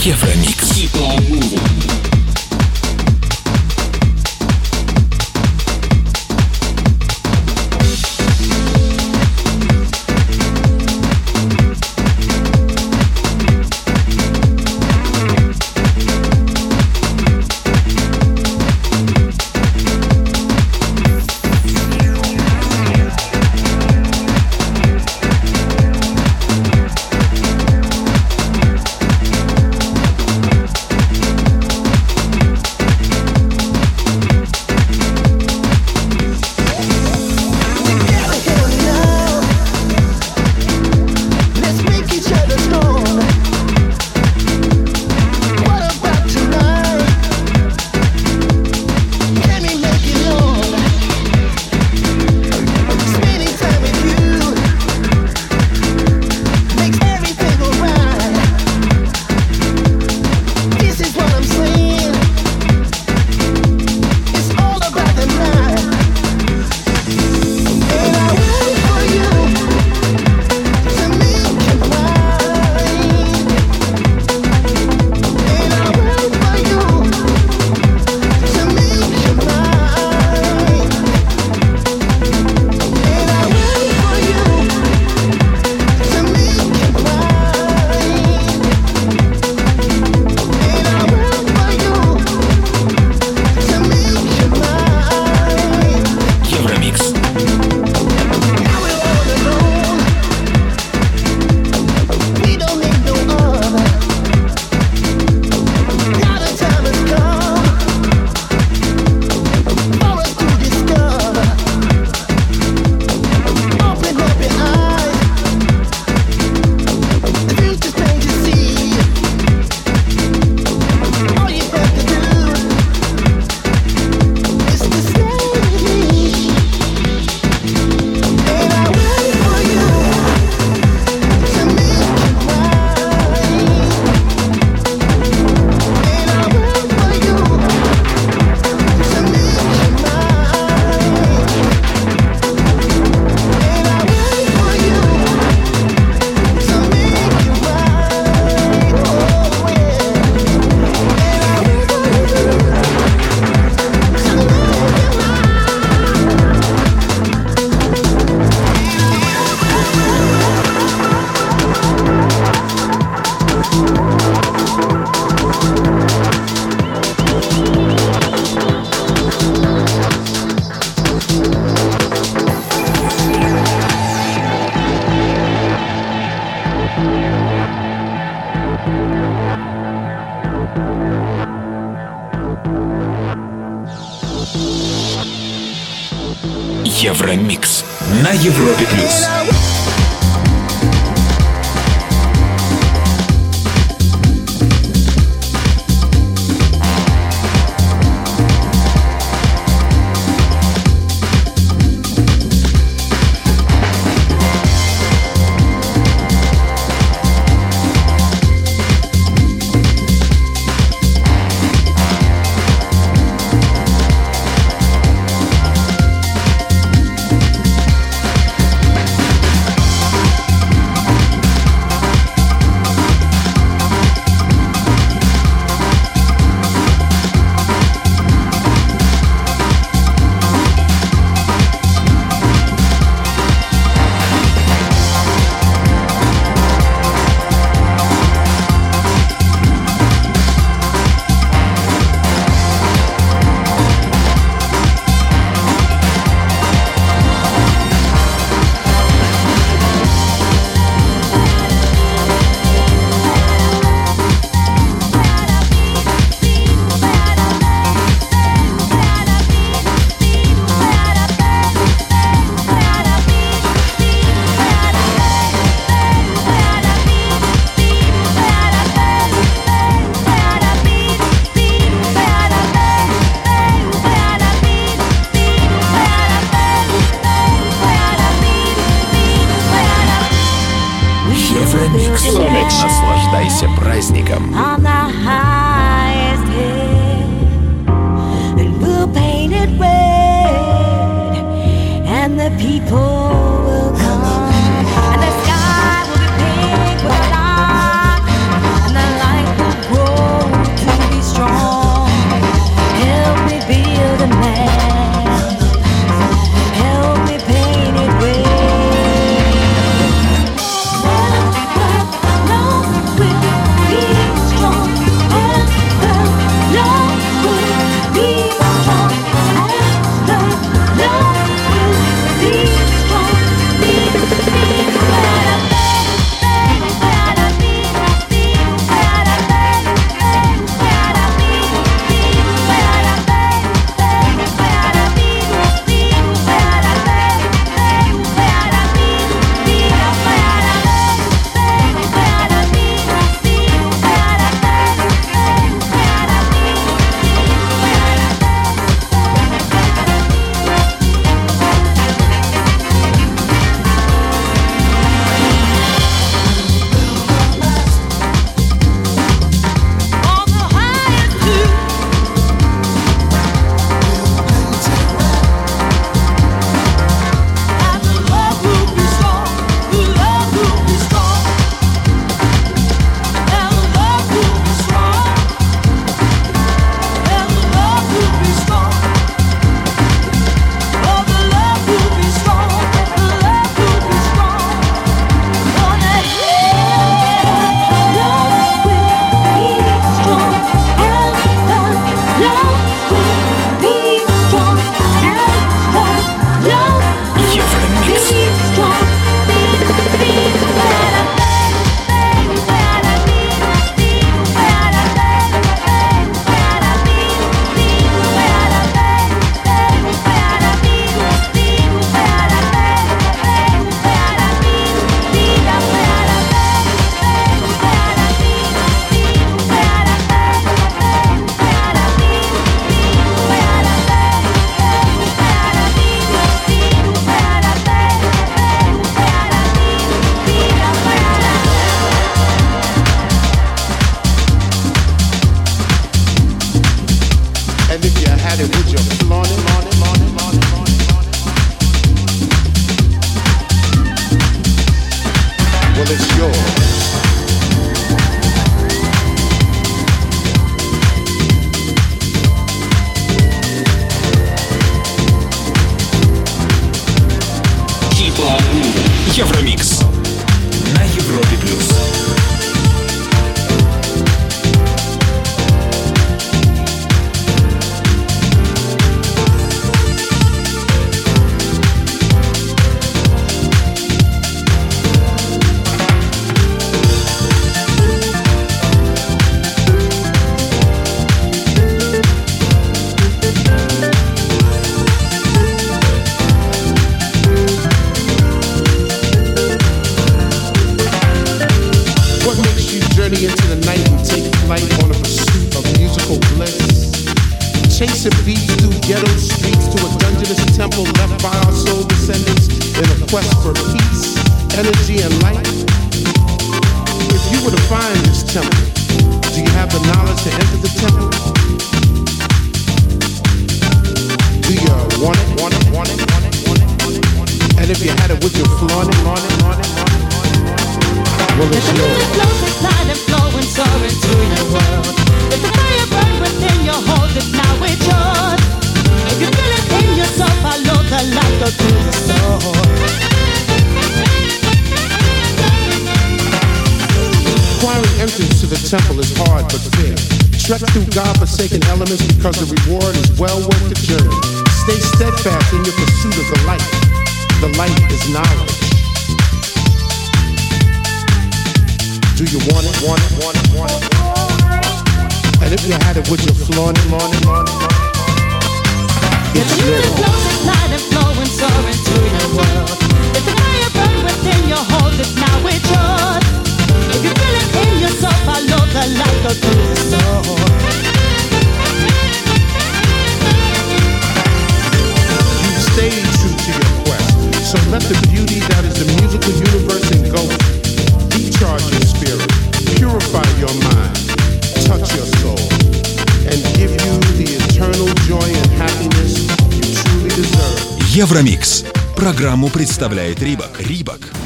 Евромикс. Евромикс на Европе плюс. Наслаждайся праздником. And the sky will be pink with a light, and the light will grow. journey into the night and take flight on a pursuit of musical bliss. Chasing beats through ghetto streets to a dungeonous temple left by our soul descendants in a quest for peace, energy, and light. If you were to find this temple, do you have the knowledge to enter the temple? Do you want it, want it, want it, want it, want it, want it, want it? And if you had it, would you flaunt it, flaunt it, flaunt it, flaunt it? Well, it's yours. Let the music glide and flow and soar into your world. Let the fire burn within your hold it, now it's yours. If you feel it in yourself, follow the light, go through the soul. Acquiring entrance to the temple is hard but fair. Trek through God-forsaken elements because the reward is well worth the journey. Stay steadfast in your pursuit of the light. The light is knowledge. Do you want it, want it, want it, want it? And if you had it, would you flaunt it, flaunt it, flaunt it, flaunt it? It's yours. Let the glide and flow and soar into your world. Let the fire burn within your hold it, now it's yours. If you feel it in yourself, follow the light, go through the soul. You've stayed true to your quest, so let the beauty that is the musical universe engulf you. Recharge your spirit, purify your mind, touch your soul, and give you the eternal joy and happiness you truly deserve. Евромикс. Программу представляет Рибак.